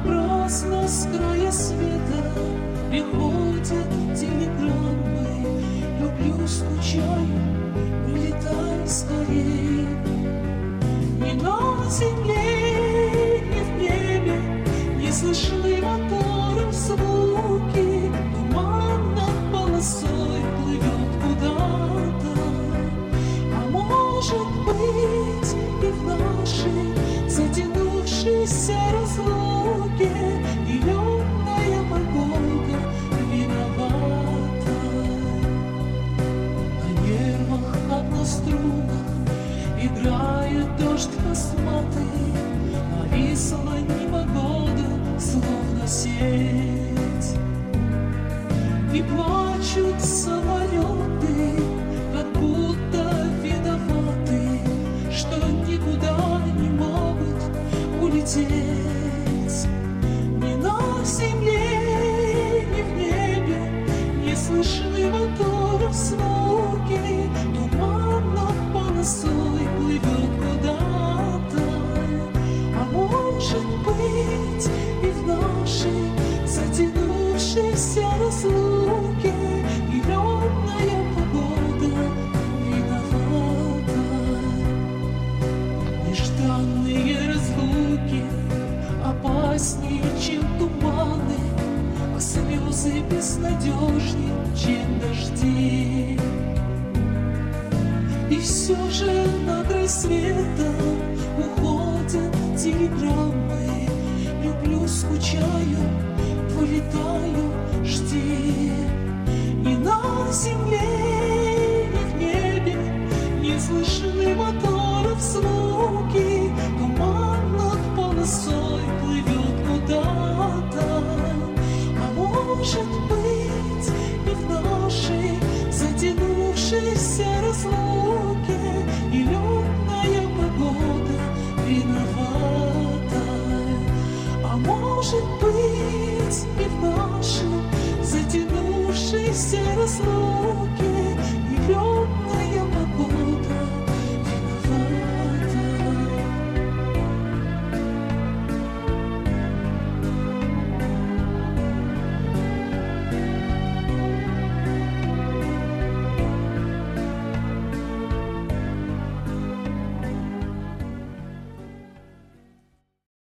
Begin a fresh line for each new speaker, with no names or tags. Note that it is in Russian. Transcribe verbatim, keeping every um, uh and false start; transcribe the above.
Напрасно с края света приходят телеграммы. Люблю, скучаю, прилетай скорей. Ни на земле, ни в небе не слышны моторов звуки. Туман над полосой плывет куда-то. А может быть, и в нашей затянувшейся разлуке зеленая погода виновата. На нервах, как на струнах, играет дождь косматый. Нависла непогода, словно сеть. И плачут самолеты, как будто виноваты, что никуда не могут улететь. Ни на земле, ни в небе не слышны моторов звуки. Туман над полосой плывет куда-то. А может быть, и в нашей затянувшейся разлуке зеленая погода виновата. Нежданные разлуки опаснее, чем туманы, а слезы безнадежнее, чем дожди. И все же на край света уходят телеграммы. Люблю, скучаю, вылетаю, жди. Ни на земле, ни в небе не слышны моторов звуки. Туман над полосой плывет куда-то. А может быть, и в нашей затянувшейся разлуке зеленая погода виновата. А может быть, и в нашем